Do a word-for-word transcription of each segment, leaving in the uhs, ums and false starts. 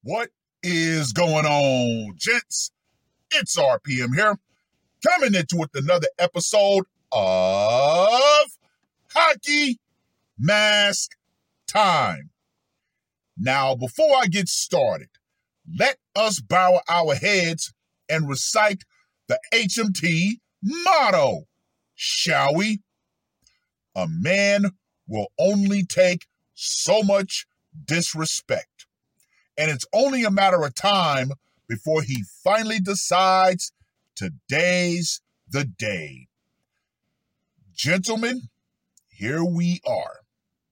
What is going on, gents? It's R P M here, coming into with another episode of Hockey Mask Time. Now, before I get started, let us bow our heads and recite the H M T motto, shall we? A man will only take so much disrespect, and it's only a matter of time before he finally decides today's the day. Gentlemen, here we are.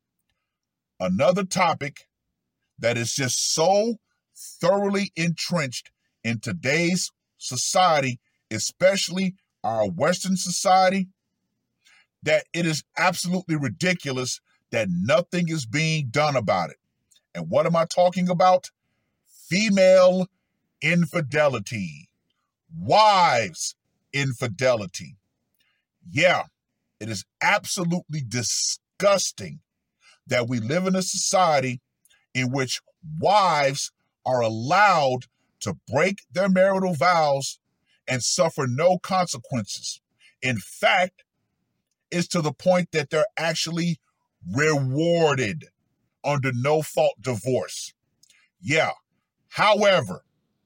Another topic that is just so thoroughly entrenched in today's society, especially our Western society, that it is absolutely ridiculous that nothing is being done about it. And what am I talking about? Female infidelity. Wives infidelity. Yeah, it is absolutely disgusting that we live in a society in which wives are allowed to break their marital vows and suffer no consequences. In fact, it's to the point that they're actually rewarded under no-fault divorce. Yeah. However,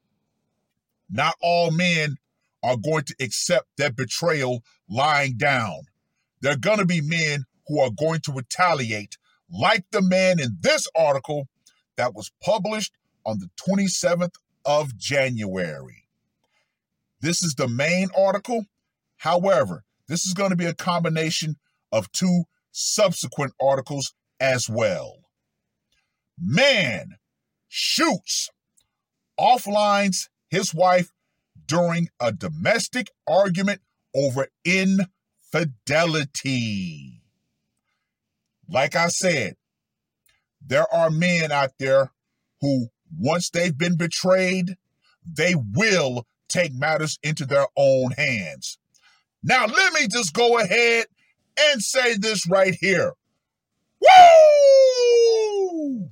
not all men are going to accept that betrayal lying down. There are going to be men who are going to retaliate, like the man in this article that was published on the twenty-seventh of January. This is the main article. However, this is going to be a combination of two subsequent articles as well. Man shoots, offlines his wife during a domestic argument over infidelity. Like I said, there are men out there who, once they've been betrayed, they will take matters into their own hands. Now, let me just go ahead and say this right here. Woo!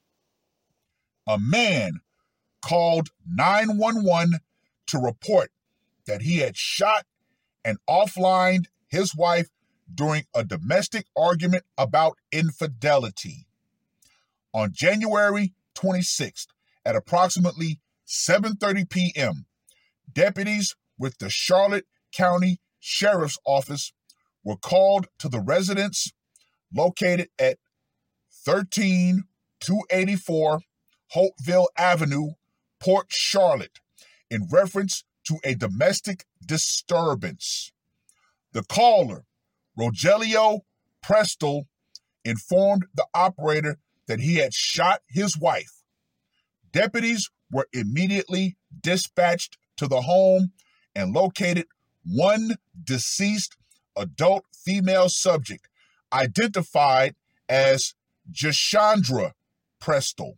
A man called nine one one to report that he had shot and offlined his wife during a domestic argument about infidelity. On January twenty-sixth, at approximately seven thirty p.m., deputies with the Charlotte County Sheriff's Office were called to the residence located at thirteen two eighty-four Holtville Avenue, Port Charlotte, in reference to a domestic disturbance. The caller, Rogelio Prestel, informed the operator that he had shot his wife. Deputies were immediately dispatched to the home and located one deceased adult female subject, identified as Jashandra Prestel.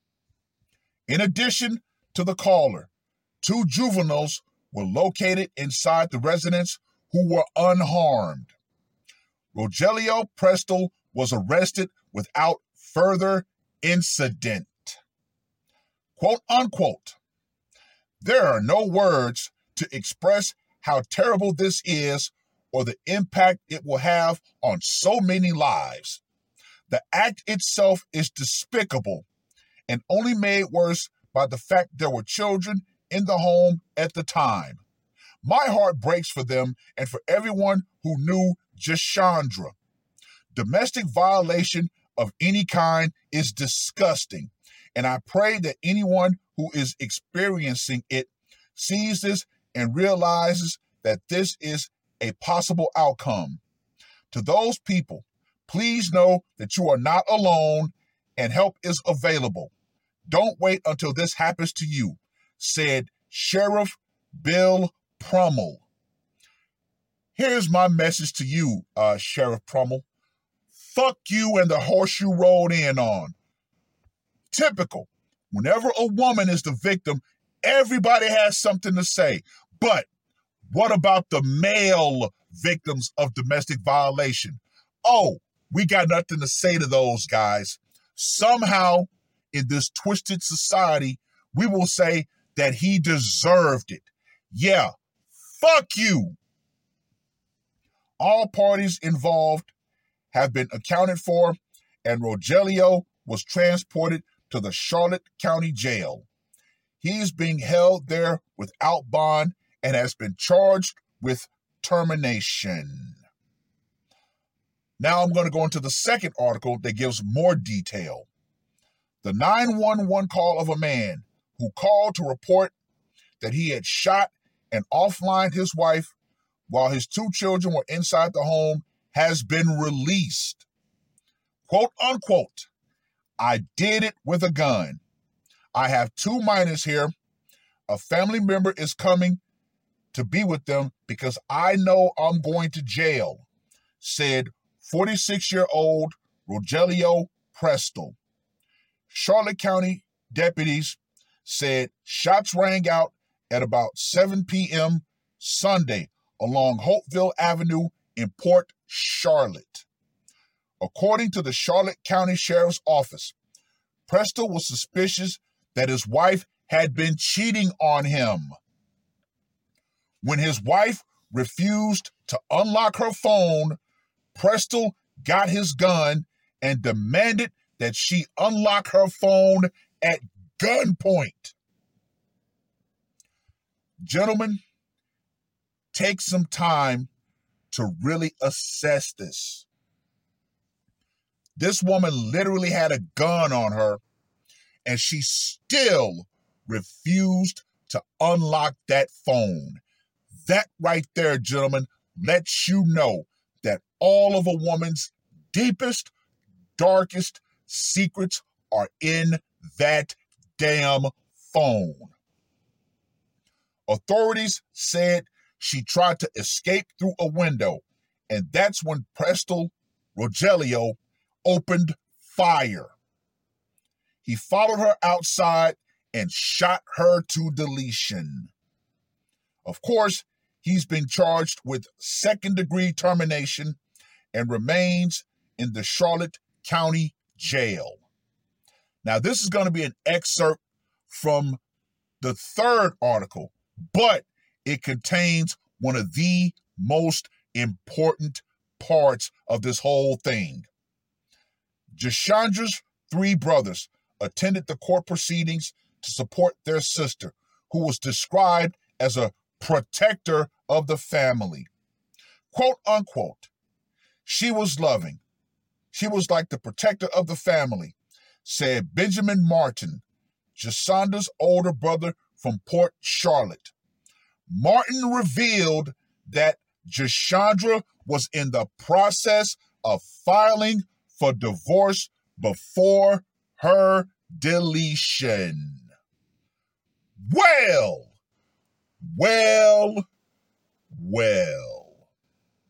In addition to the caller, two juveniles were located inside the residence who were unharmed. Rogelio Prestel was arrested without further incident. Quote unquote, there are no words to express how terrible this is or the impact it will have on so many lives. The act itself is despicable and only made worse by the fact there were children in the home at the time. My heart breaks for them and for everyone who knew Jashandra. Domestic violation of any kind is disgusting, and I pray that anyone who is experiencing it sees this and realizes that this is a possible outcome. To those people, please know that you are not alone and help is available. Don't wait until this happens to you, said Sheriff Bill Prummel. Here's my message to you, uh, Sheriff Prummel. Fuck you and the horse you rode in on. Typical. Whenever a woman is the victim, everybody has something to say. But what about the male victims of domestic violation? Oh, we got nothing to say to those guys. Somehow, in this twisted society, we will say that he deserved it. Yeah, fuck you. All parties involved have been accounted for, and Rogelio was transported to the Charlotte County Jail. He is being held there without bond and has been charged with termination. Now I'm going to go into the second article that gives more detail. The nine one one call of a man who called to report that he had shot and offlined his wife while his two children were inside the home has been released. Quote unquote, I did it with a gun. I have two minors here. A family member is coming to be with them because I know I'm going to jail, said forty-six-year-old Rogelio Presto. Charlotte County deputies said shots rang out at about seven p.m. Sunday along Hopeville Avenue in Port Charlotte. According to the Charlotte County Sheriff's Office, Presto was suspicious that his wife had been cheating on him. When his wife refused to unlock her phone, Presto got his gun and demanded that she unlock her phone at gunpoint. Gentlemen, take some time to really assess this. This woman literally had a gun on her, and she still refused to unlock that phone. That right there, gentlemen, lets you know that all of a woman's deepest, darkest secrets are in that damn phone. Authorities said she tried to escape through a window, and that's when Presto Rogelio opened fire. He followed her outside and shot her to deletion. Of course, he's been charged with second-degree termination and remains in the Charlotte County Jail. Now, this is going to be an excerpt from the third article, but it contains one of the most important parts of this whole thing. Jashandra's three brothers attended the court proceedings to support their sister, who was described as a protector of the family. Quote unquote, she was loving. She was like the protector of the family, said Benjamin Martin, Jashandra's older brother from Port Charlotte. Martin revealed that Jashandra was in the process of filing for divorce before her deletion. Well, well, well.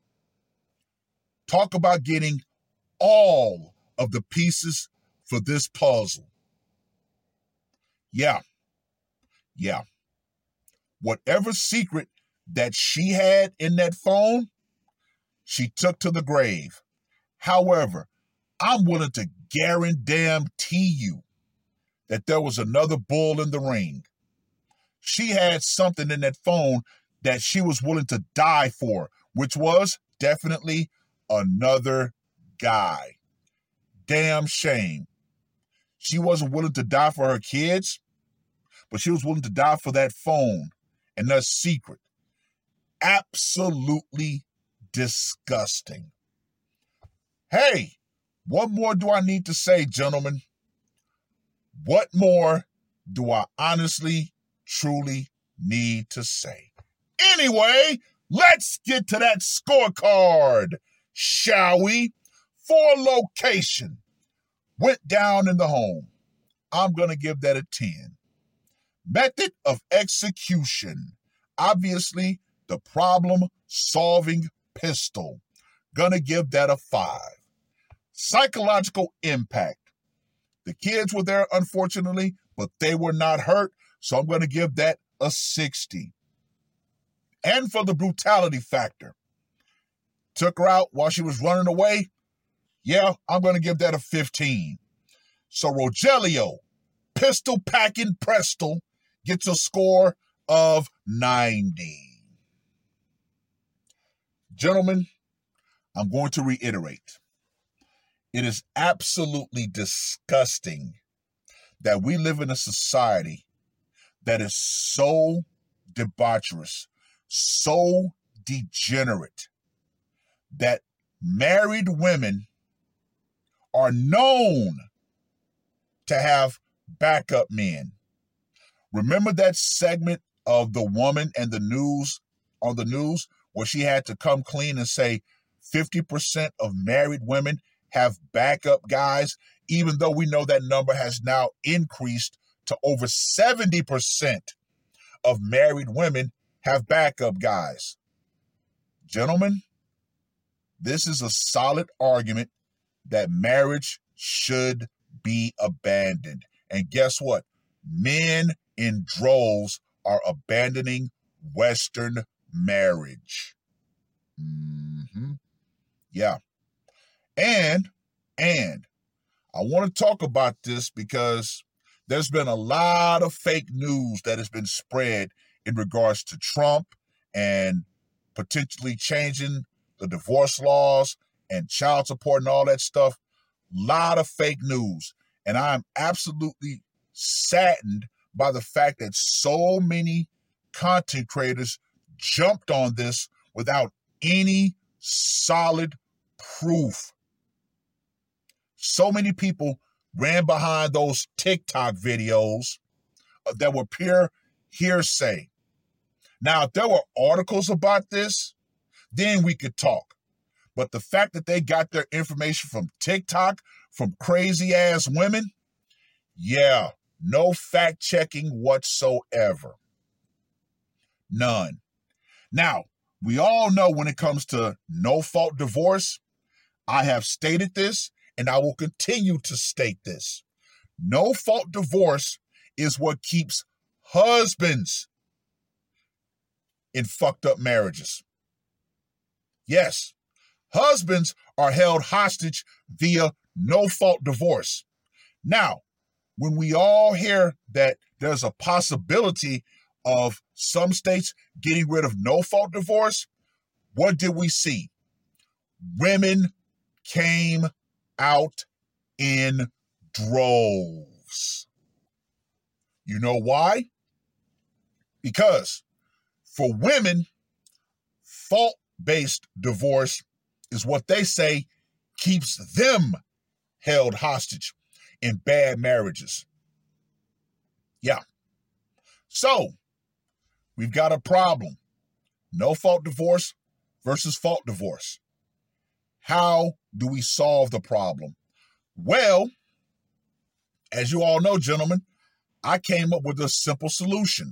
Talk about getting all of the pieces for this puzzle. Yeah, yeah. Whatever secret that she had in that phone, she took to the grave. However, I'm willing to guarantee you that there was another bull in the ring. She had something in that phone that she was willing to die for, which was definitely another guy. Damn shame. She wasn't willing to die for her kids, but she was willing to die for that phone and that secret. Absolutely disgusting. Hey, what more do I need to say, gentlemen? What more do I honestly, truly need to say? Anyway, let's get to that scorecard, shall we? For location, went down in the home. I'm going to give that a ten. Method of execution, obviously the problem-solving pistol. Gonna give that a five. Psychological impact. The kids were there, unfortunately, but they were not hurt, so I'm going to give that a sixty. And for the brutality factor, took her out while she was running away. Yeah, I'm going to give that a fifteen. So Rogelio, pistol packing Prestel gets a score of ninety. Gentlemen, I'm going to reiterate. It is absolutely disgusting that we live in a society that is so debaucherous, so degenerate, that married women are known to have backup men. Remember that segment of the woman and the news on the news where she had to come clean and say fifty percent of married women have backup guys, even though we know that number has now increased to over seventy percent of married women have backup guys. Gentlemen, this is a solid argument that marriage should be abandoned. And guess what? Men in droves are abandoning Western marriage. Mm-hmm. Yeah. And, and I want to talk about this because there's been a lot of fake news that has been spread in regards to Trump and potentially changing the divorce laws and child support and all that stuff. A lot of fake news. And I'm absolutely saddened by the fact that so many content creators jumped on this without any solid proof. So many people ran behind those TikTok videos that were pure hearsay. Now, if there were articles about this, then we could talk. But the fact that they got their information from TikTok, from crazy-ass women, yeah, no fact-checking whatsoever. None. Now, we all know when it comes to no-fault divorce, I have stated this, and I will continue to state this. No-fault divorce is what keeps husbands in fucked up marriages. Yes, husbands are held hostage via no-fault divorce. Now, when we all hear that there's a possibility of some states getting rid of no-fault divorce, what did we see? Women came out in droves. You know why? Because for women, fault-based divorce is what they say keeps them held hostage in bad marriages. Yeah. So, we've got a problem. No-fault divorce versus fault divorce. How do we solve the problem? Well, as you all know, gentlemen, I came up with a simple solution.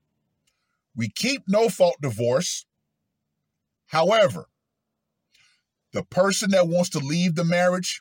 We keep no-fault divorce. However, the person that wants to leave the marriage,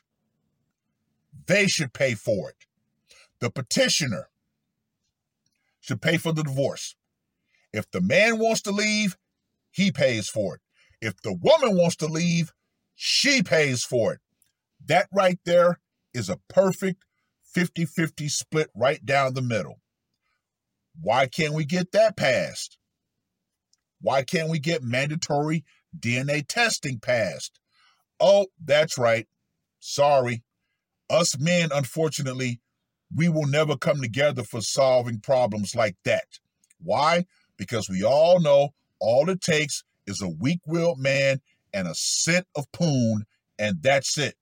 they should pay for it. The petitioner should pay for the divorce. If the man wants to leave, he pays for it. If the woman wants to leave, she pays for it. That right there is a perfect fifty-fifty split right down the middle. Why can't we get that passed? Why can't we get mandatory D N A testing passed? Oh, that's right. Sorry. Us men, unfortunately, we will never come together for solving problems like that. Why? Because we all know all it takes is a weak-willed man and a scent of poon, and that's it.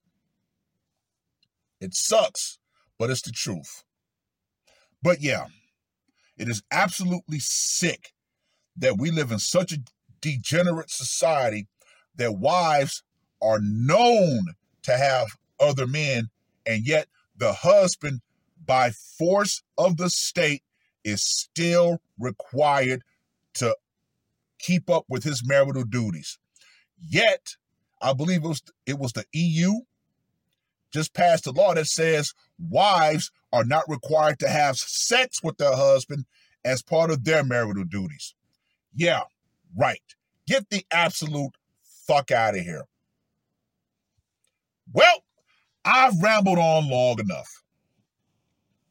It sucks, but it's the truth. But yeah, it is absolutely sick that we live in such a degenerate society that wives are known to have other men, and yet the husband, by force of the state, is still required to keep up with his marital duties. Yet, I believe it was, it was the E U just passed a law that says wives are not required to have sex with their husband as part of their marital duties. Yeah, right. Get the absolute fuck out of here. Well, I've rambled on long enough.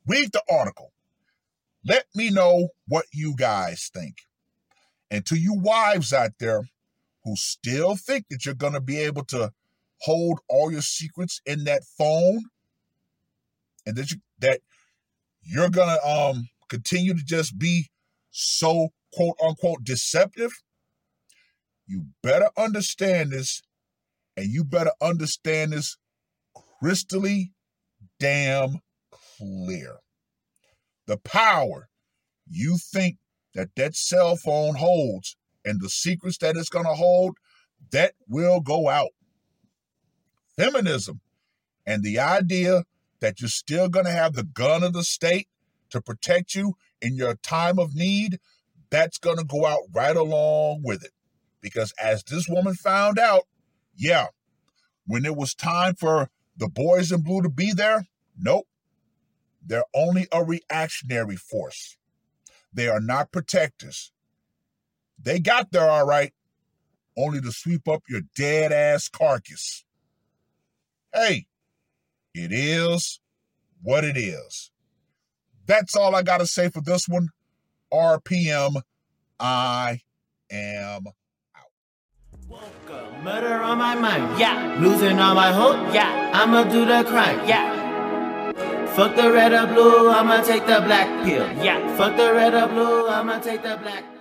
Read the article. Let me know what you guys think. And to you wives out there who still think that you're going to be able to hold all your secrets in that phone, and that, you, that you're going to um, continue to just be so quote unquote deceptive, you better understand this, and you better understand this crystally damn clear. The power you think that that cell phone holds and the secrets that it's going to hold, that will go out. Feminism and the idea that you're still going to have the gun of the state to protect you in your time of need, that's going to go out right along with it. Because as this woman found out, yeah, when it was time for the boys in blue to be there, nope. They're only a reactionary force. They are not protectors. They got there all right, only to sweep up your dead-ass carcass. Hey, it is what it is. That's all I got to say for this one. R P M, I am out. Woke up, murder on my mind, yeah. Losing all my hope, yeah. I'ma do the crime, yeah. Fuck the red or blue, I'ma take the black pill, yeah. Fuck the red or blue, I'ma take the black pill.